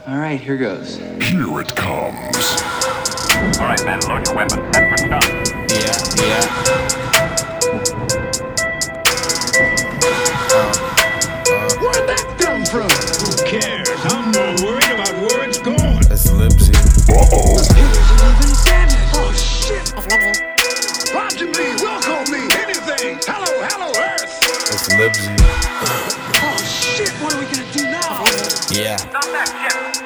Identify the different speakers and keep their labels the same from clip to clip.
Speaker 1: All right, here goes.
Speaker 2: Here it comes.
Speaker 3: All right, man, load your weapon. Set for stun.
Speaker 4: Yeah.
Speaker 5: Where'd that come from? Who cares? I'm more worried about where it's going.
Speaker 4: That's Libsy.
Speaker 2: Uh-oh.
Speaker 5: Here's an even sadness. Oh, shit. Roger me, welcome me, anything. Hello, Earth.
Speaker 4: That's Libsy.
Speaker 5: Oh, shit, what are we gonna do now?
Speaker 4: Yeah.
Speaker 3: Stop that shit.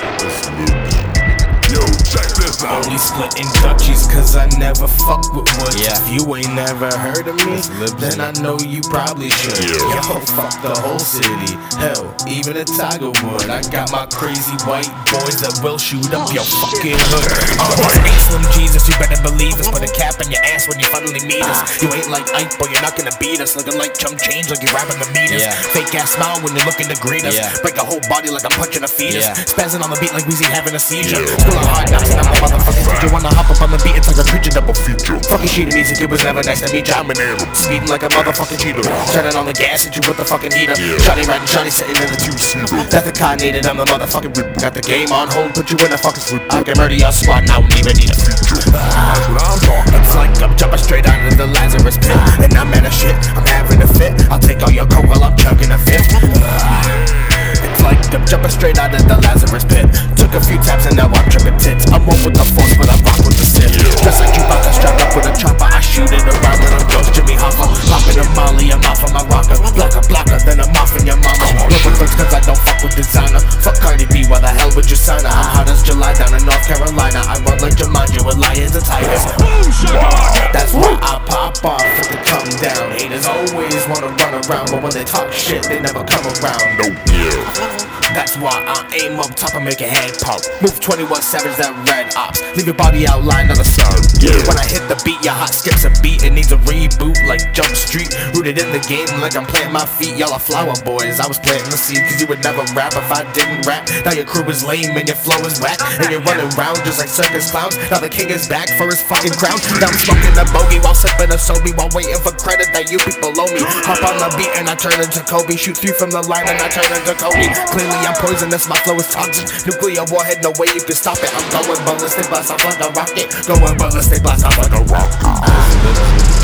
Speaker 2: Yo, check this out.
Speaker 4: Only splitting Dutchies cause I never fuck with wood. Yeah. If you ain't never heard of me, then I know you probably should.
Speaker 2: Yeah.
Speaker 4: Yo, fuck the whole city. Hell, even a Tiger would. I got my crazy white boys that will shoot up your fucking hood. Ain't Slim Jesus, you better believe us. Put a cap in your ass when you finally meet us. You ain't like Ike, boy, you're not gonna beat us. Looking like chump change, like you're robbing the meters. Fake ass smile when you're looking to greet us. Break a whole body like I'm punching a fetus. Spazzing on the beat like Weezy having a seizure. School of hard knocks and I'm a motherfucking teacher. Wanna hop up on the beat, it's like a preacher double feature. Fucking sheet of music, it was never nice to meet ya. I'm an animal, speeding like a motherfucking cheater. Turning on the gas, hit you with the fucking heater. Shotty riding, shotty sitting in the two-seater. That's the carnated, I'm the motherfucking rip. Got the game on hold, put you in a fucking sleep. I can murder your squad, and I won't even need a future.
Speaker 2: That's what I'm talking.
Speaker 4: It's like I'm jumping straight out of the Lazarus pit. And I'm in a shit, I'm having a fit. I'll take all your coke while I'm chugging a fifth. It's like I'm jumping straight out of the Lazarus pit. Took a few taps and now I'm tripping tits. I'm one with the force, but I rock with the Sith. Just like Chewbacca, strapped up with a chopper. I shoot it around with a ghost, Jimmy Hoffa. Popping a molly, I'm off of my rocker. Blocker, then I'm off in your mama. Rubber cause I don't fuck with designer. Fuck Cardi B, why the hell would you sign her? I'm hot as July down in North Carolina. I run like Jumanji with lions and tigers. That's why I pop off with the come down. Haters always wanna run around, but when they talk shit, they never come around.
Speaker 2: No,
Speaker 4: That's why I aim up top and make your head pop. Move 21 Savage, that red ops. Leave your body outlined on the side. When I hit the beat, your heart skips a beat. It needs a reboot like Jump Street. Rooted in the game like I'm planting my feet. Y'all are flower boys. I was planting the seed cause you would never rap if I didn't rap. Now your crew is lame and your flow is whack. And you're running around just like circus clowns. Now the king is back for his fucking crown. Now I'm smoking a bogey while sipping a Sobe, while waiting for credit that you people owe me. Hop on the beat and I turn into Kobe. Shoot 3 from the line and I turn into Kobe. Clearly I'm poisonous, my flow is toxic. Nuclear warhead, no way you can stop it. I'm going ballistic, blast off like a rocket. Going ballistic, blast off like a rocket.